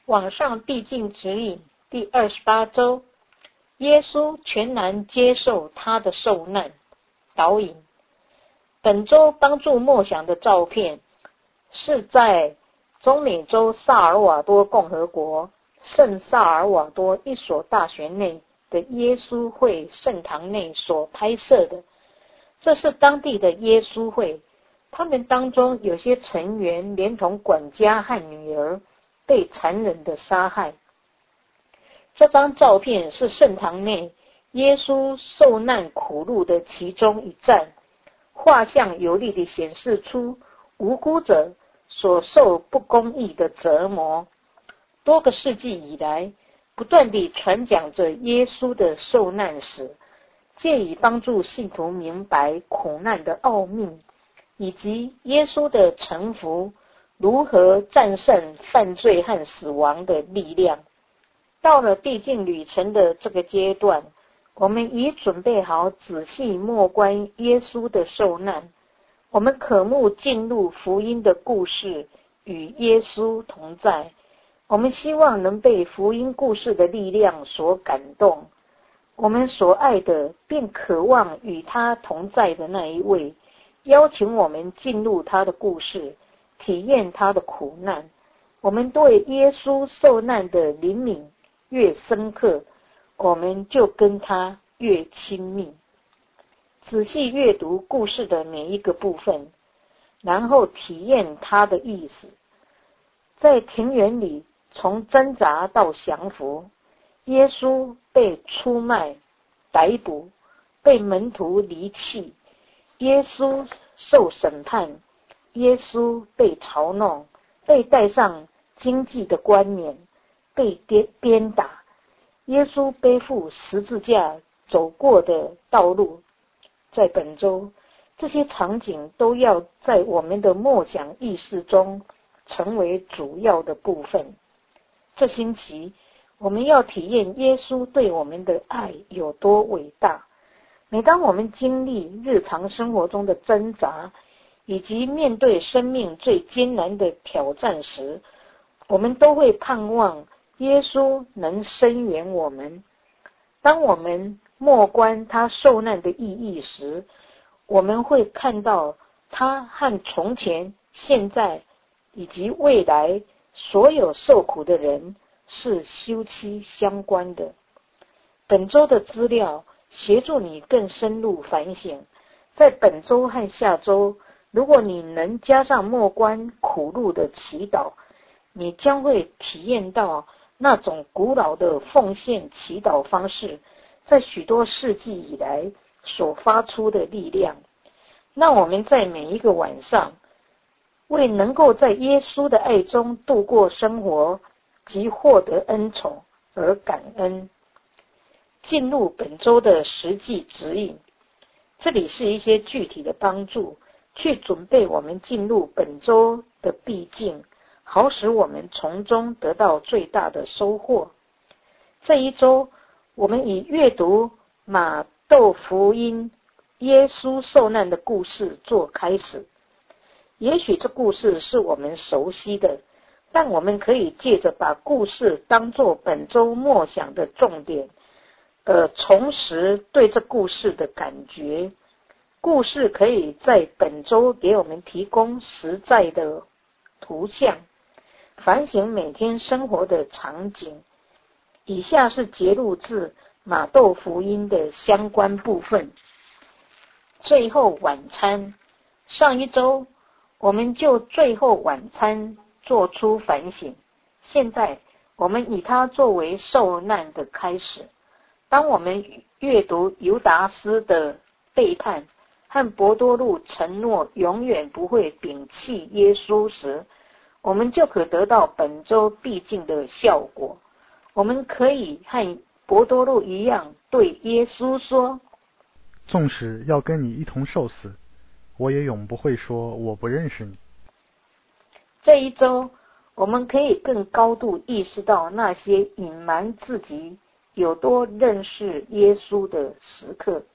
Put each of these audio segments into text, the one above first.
往上递进指引第28周，耶稣全然接受他的受难。导引，本周帮助默想的照片是在中美洲萨尔瓦多共和国圣萨尔瓦多一所大学内的耶稣会圣堂内所拍摄的。这是当地的耶稣会，他们当中有些成员连同管家和女儿被残忍的杀害。这张照片是圣堂内耶稣受难苦路的其中一站，画像有力地显示出无辜者所受不公义的折磨。多个世纪以来，不断地传讲着耶稣的受难史，借以帮助信徒明白苦难的奥秘，以及耶稣的臣服如何战胜犯罪和死亡的力量。到了递进旅程的这个阶段，我们已准备好仔细默观耶稣的受难。我们渴慕进入福音的故事，与耶稣同在。我们希望能被福音故事的力量所感动。我们所爱的并渴望与他同在的那一位，邀请我们进入他的故事，体验他的苦难。我们对耶稣受难的灵敏越深刻，我们就跟他越亲密。仔细阅读故事的每一个部分，然后体验它的意思。在庭园里，从挣扎到降服，耶稣被出卖、逮捕，被门徒离弃，耶稣受审判，耶稣被嘲弄，被戴上荆棘的冠冕，被鞭打，耶稣背负十字架走过的道路。在本周，这些场景都要在我们的默想意识中成为主要的部分。这星期，我们要体验耶稣对我们的爱有多伟大。每当我们经历日常生活中的挣扎，以及面对生命最艰难的挑战时，我们都会盼望耶稣能声援我们。当我们默观他受难的意义时，我们会看到他和从前、现在以及未来所有受苦的人是休戚相关的。本周的资料协助你更深入反省。在本周和下周，如果你能加上默观苦路的祈祷，你将会体验到那种古老的奉献祈祷方式在许多世纪以来所发出的力量。让我们在每一个晚上，为能够在耶稣的爱中度过生活及获得恩宠而感恩。进入本周的实际指引，这里是一些具体的帮助，去准备我们进入本周的必经，好使我们从中得到最大的收获。这一周，我们以阅读马窦福音耶稣受难的故事做开始。也许这故事是我们熟悉的，但我们可以借着把故事当作本周默想的重点，重拾对这故事的感觉。故事可以在本周给我们提供实在的图像，反省每天生活的场景。以下是节录自马窦福音的相关部分。最后晚餐，上一周我们就最后晚餐做出反省，现在我们以它作为受难的开始。当我们阅读犹达斯的背叛和伯多禄承诺永远不会摒弃耶稣时，我们就可得到本周必经的效果。我们可以和伯多禄一样对耶稣说， 纵使要跟你一同受死，我也永不会说我不认识你。 这一周我们可以更高度意识到那些隐瞒自己有多认识耶稣的时刻。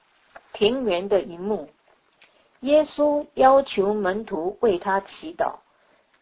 庭园的一幕，耶稣要求门徒为他祈祷，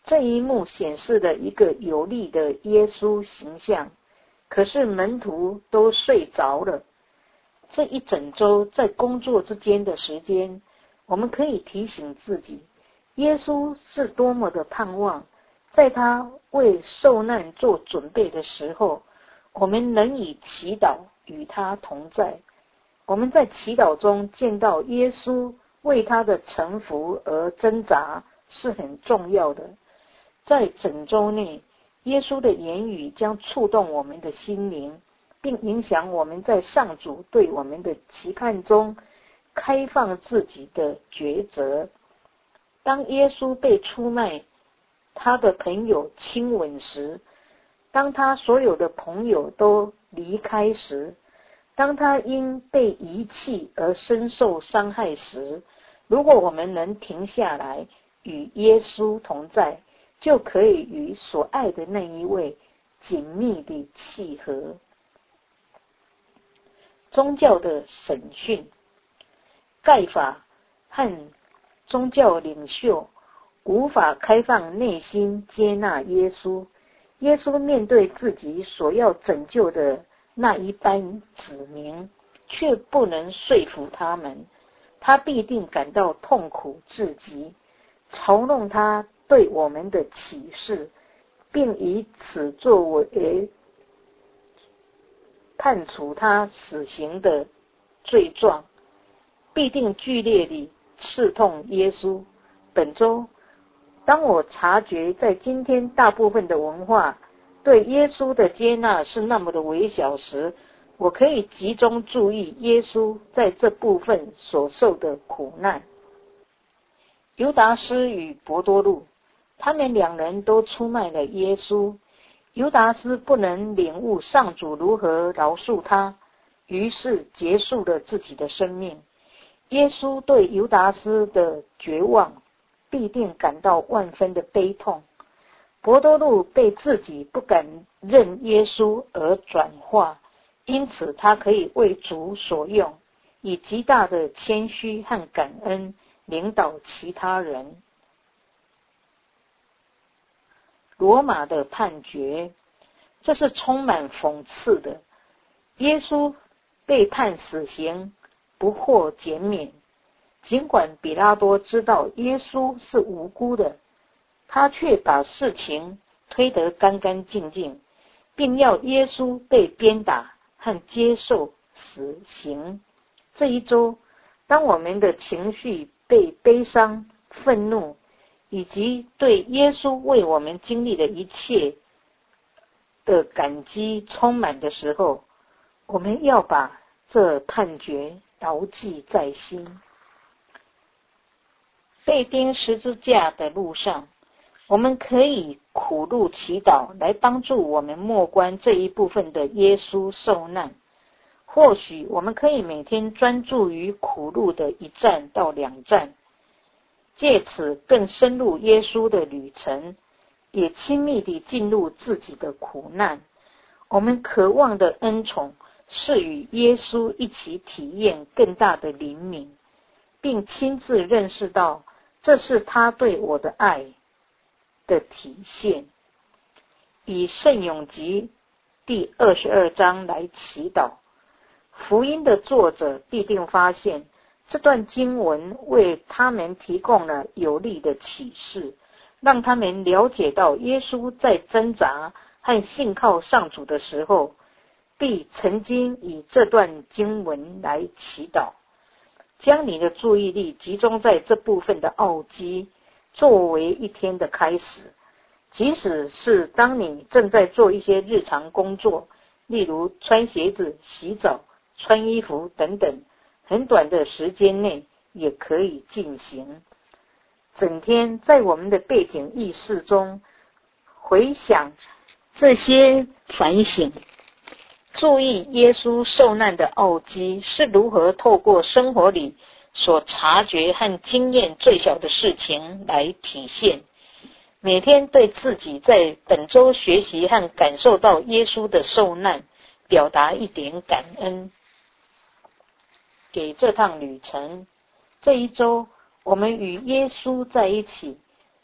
这一幕显示了一个有力的耶稣形象，可是门徒都睡着了。这一整周在工作之间的时间，我们可以提醒自己，耶稣是多么的盼望，在他为受难做准备的时候，我们能以祈祷与他同在。我们在祈祷中见到耶稣为他的臣服而挣扎，是很重要的。在整周内，耶稣的言语将触动我们的心灵，并影响我们在上主对我们的期盼中开放自己的抉择。当耶稣被出卖，他的朋友亲吻时，当他所有的朋友都离开时，当他因被遗弃而深受伤害时，如果我们能停下来与耶稣同在，就可以与所爱的那一位紧密地契合。宗教的审讯，盖法和宗教领袖无法开放内心接纳耶稣。耶稣面对自己所要拯救的那一班子民，却不能说服他们，他必定感到痛苦至极，嘲弄他对我们的启示，并以此作为判处他死刑的罪状，必定剧烈地刺痛耶稣。本周，当我察觉在今天大部分的文化对耶稣的接纳是那么的微小时，我可以集中注意耶稣在这部分所受的苦难。犹达斯与伯多禄，他们两人都出卖了耶稣。犹达斯不能领悟上主如何饶恕他，于是结束了自己的生命。耶稣对犹达斯的绝望必定感到万分的悲痛。伯多禄被自己不敢认耶稣而转化，因此他可以为主所用，以极大的谦虚和感恩领导其他人。罗马的判决，这是充满讽刺的。耶稣被判死刑，不获减免。尽管比拉多知道耶稣是无辜的，他却把事情推得干干净净，并要耶稣被鞭打和接受死刑。这一周，当我们的情绪被悲伤、愤怒以及对耶稣为我们经历的一切的感激充满的时候，我们要把这判决牢记在心。被钉十字架的路上，我们可以苦路祈祷来帮助我们默观这一部分的耶稣受难。或许我们可以每天专注于苦路的1站到2站，借此更深入耶稣的旅程，也亲密地进入自己的苦难。我们渴望的恩宠是与耶稣一起体验更大的灵敏，并亲自认识到这是他对我的爱的体现。以圣咏集第22章来祈祷，福音的作者必定发现这段经文为他们提供了有力的启示，让他们了解到耶稣在挣扎和信靠上主的时候，必曾经以这段经文来祈祷。将你的注意力集中在这部分的奥迹，作为一天的开始。即使是当你正在做一些日常工作，例如穿鞋子、洗澡、穿衣服等等，很短的时间内也可以进行。整天在我们的背景意识中回想这些反省，注意耶稣受难的奥迹是如何透过生活里所察觉和经验最小的事情来体现。每天对自己在本周学习和感受到耶稣的受难表达一点感恩。给这趟旅程，这一周我们与耶稣在一起，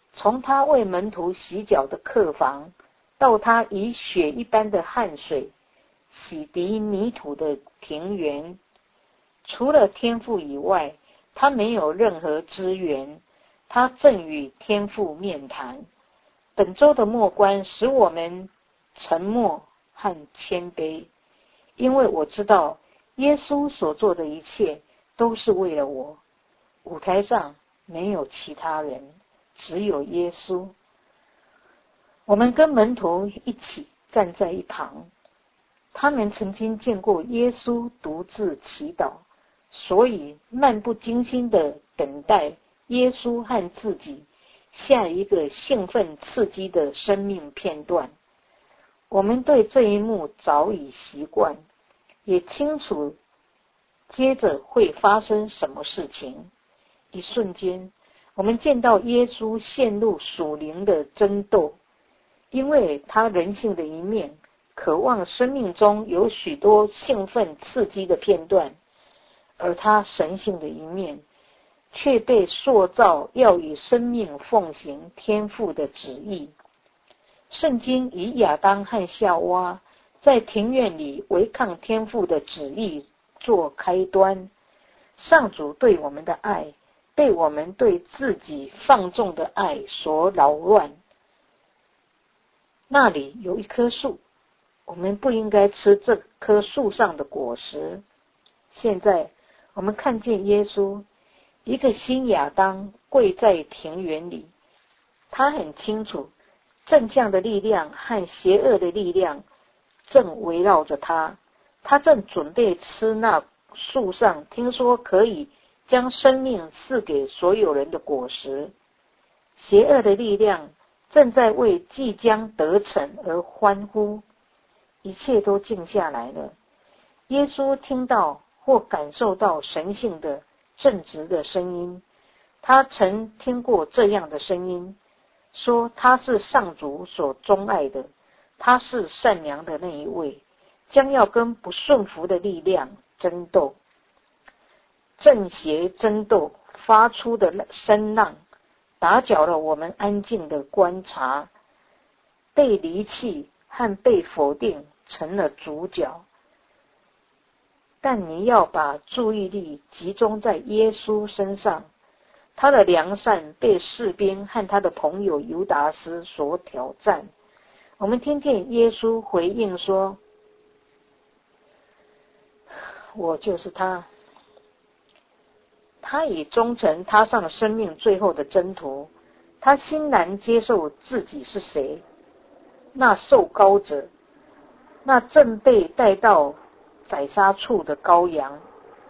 从他为门徒洗脚的客房，到他以血一般的汗水洗涤泥土的庭园，除了天父以外，他没有任何资源。他正与天父面谈。本周的默观使我们沉默和谦卑，因为我知道耶稣所做的一切都是为了我。舞台上没有其他人，只有耶稣。我们跟门徒一起站在一旁，他们曾经见过耶稣独自祈祷，所以漫不经心地等待耶稣和自己下一个兴奋刺激的生命片段。我们对这一幕早已习惯，也清楚接着会发生什么事情。一瞬间，我们见到耶稣陷入属灵的争斗，因为他人性的一面渴望生命中有许多兴奋刺激的片段，而他神性的一面却被塑造要与生命奉行天父的旨意。圣经以亚当和夏娃在庭院里违抗天父的旨意做开端。上主对我们的爱被我们对自己放纵的爱所扰乱。那里有一棵树，我们不应该吃这棵树上的果实。现在我们看见耶稣，一个新亚当跪在庭园里，他很清楚正向的力量和邪恶的力量正围绕着他。他正准备吃那树上听说可以将生命赐给所有人的果实。邪恶的力量正在为即将得逞而欢呼。一切都静下来了。耶稣听到或感受到神性的正直的声音。他曾听过这样的声音，说他是上主所钟爱的，他是善良的那一位，将要跟不顺服的力量争斗。正邪争斗发出的声浪打搅了我们安静的观察。被离弃和被否定成了主角，但你要把注意力集中在耶稣身上。他的良善被士兵和他的朋友犹达斯所挑战。我们听见耶稣回应说，我就是他。他以忠诚踏上了生命最后的征途。他欣然接受自己是谁，那受膏者，那正被带到宰杀处的羔羊。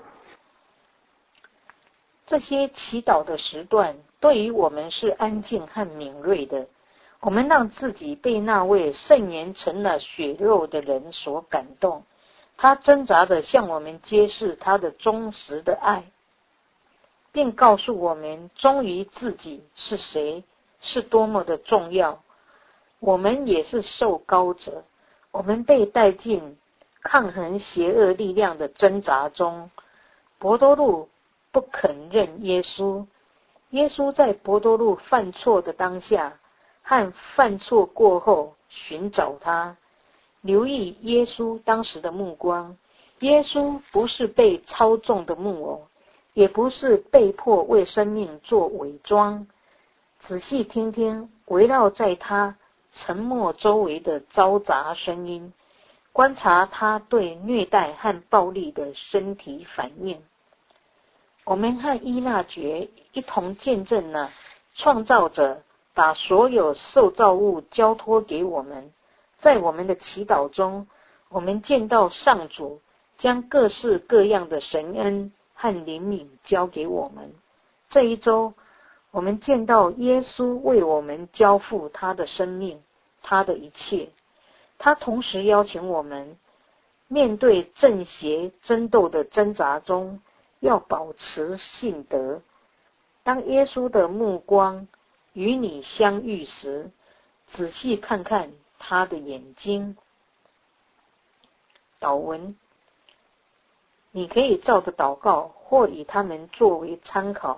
这些祈祷的时段对于我们是安静和敏锐的。我们让自己被那位圣言成了血肉的人所感动。他挣扎地向我们揭示他的忠实的爱，并告诉我们忠于自己是谁，是多么的重要。我们也是受膏者，我们被带进抗衡邪恶力量的挣扎中。伯多禄不肯认耶稣。耶稣在伯多禄犯错的当下和犯错过后寻找他。留意耶稣当时的目光。耶稣不是被操纵的木偶，也不是被迫为生命做伪装。仔细听听围绕在他沉默周围的嘈杂声音，观察他对虐待和暴力的身体反应。我们和依纳爵一同见证了创造者把所有受造物交托给我们。在我们的祈祷中，我们见到上主将各式各样的神恩和怜悯交给我们。这一周，我们见到耶稣为我们交付他的生命，他的一切。他同时邀请我们面对正邪争斗的挣扎中，要保持信德。当耶稣的目光与你相遇时，仔细看看他的眼睛。祷文，你可以照着祷告或以他们作为参考，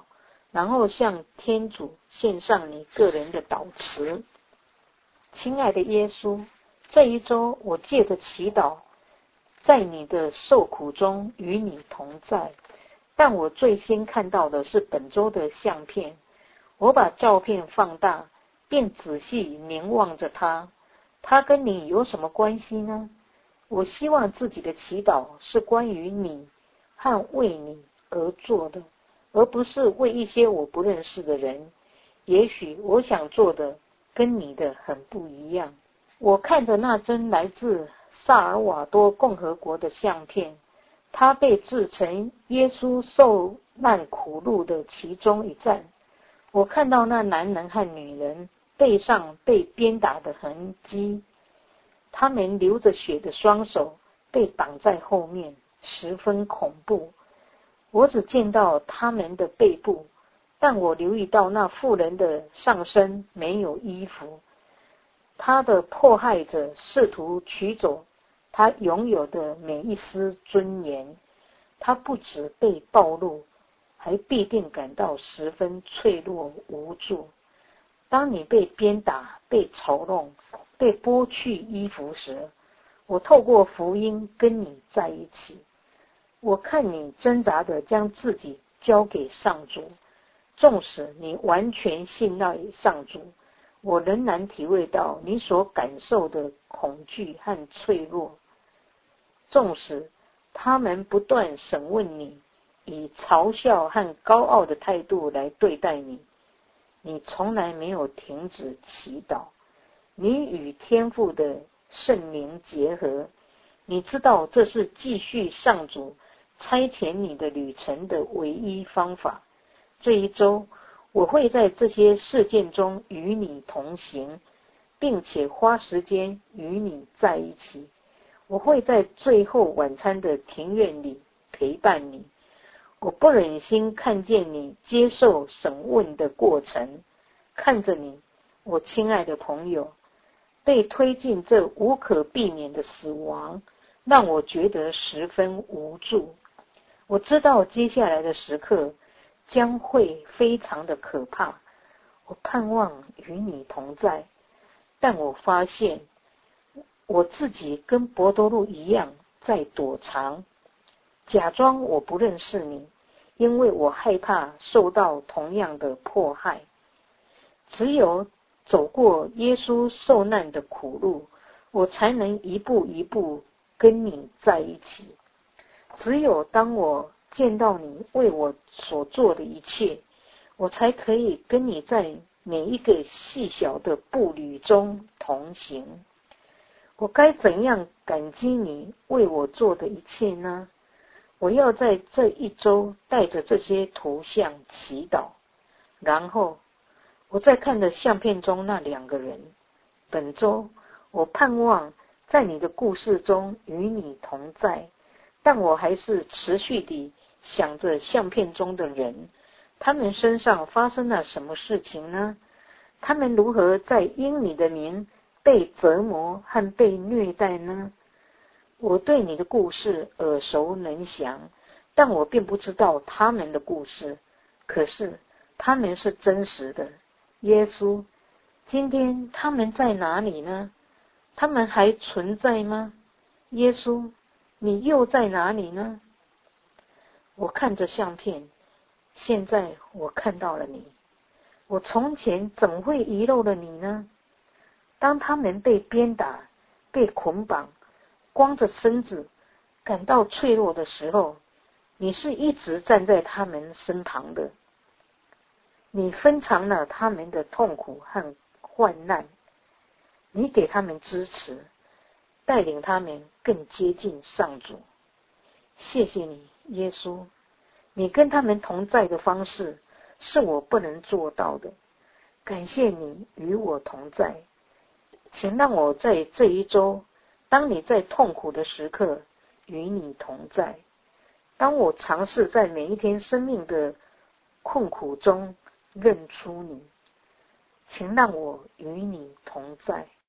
然后向天主献上你个人的祷词。亲爱的耶稣，这一周我借着祈祷，在你的受苦中与你同在。但我最先看到的是本周的相片，我把照片放大，并仔细凝望着它。它跟你有什么关系呢？我希望自己的祈祷是关于你和为你而做的，而不是为一些我不认识的人。也许我想做的跟你的很不一样。我看着那张来自萨尔瓦多共和国的相片，它被制成耶稣受难苦路的其中一站。我看到那男人和女人背上被鞭打的痕迹，他们流着血的双手被绑在后面，十分恐怖。我只见到他们的背部，但我留意到那妇人的上身没有衣服。他的迫害者试图取走他拥有的每一丝尊严。他不止被暴露，还必定感到十分脆弱无助。当你被鞭打、被嘲弄、被剥去衣服时，我透过福音跟你在一起。我看你挣扎地将自己交给上主，纵使你完全信赖上主，我仍然体会到你所感受的恐惧和脆弱。纵使他们不断审问你，以嘲笑和高傲的态度来对待你，你从来没有停止祈祷。你与天父的圣灵结合，你知道这是继续上主差遣你的旅程的唯一方法。这一周，我会在这些事件中与你同行，并且花时间与你在一起。我会在最后晚餐的庭院里陪伴你。我不忍心看见你接受审问的过程，看着你，我亲爱的朋友，被推进这无可避免的死亡，让我觉得十分无助。我知道接下来的时刻将会非常的可怕。我盼望与你同在，但我发现我自己跟伯多禄一样在躲藏，假装我不认识你，因为我害怕受到同样的迫害。只有走过耶稣受难的苦路，我才能一步一步跟你在一起。只有当我见到你为我所做的一切，我才可以跟你在每一个细小的步履中同行。我该怎样感激你为我做的一切呢？我要在这一周带着这些图像祈祷。然后我再看着相片中那两个人。本周我盼望在你的故事中与你同在，但我还是持续地想着相片中的人，他们身上发生了什么事情呢？他们如何在因你的名被折磨和被虐待呢？我对你的故事耳熟能详，但我并不知道他们的故事。可是他们是真实的。耶稣，今天他们在哪里呢？他们还存在吗？耶稣，你又在哪里呢？我看着相片，现在我看到了你。我从前怎会遗漏了你呢？当他们被鞭打、被捆绑、光着身子感到脆弱的时候，你是一直站在他们身旁的。你分尝了他们的痛苦和患难，你给他们支持，带领他们更接近上主。谢谢你，耶稣，你跟他们同在的方式是我不能做到的。感谢你与我同在。请让我在这一周，当你在痛苦的时刻，与你同在。当我尝试在每一天生命的困苦中认出你，请让我与你同在。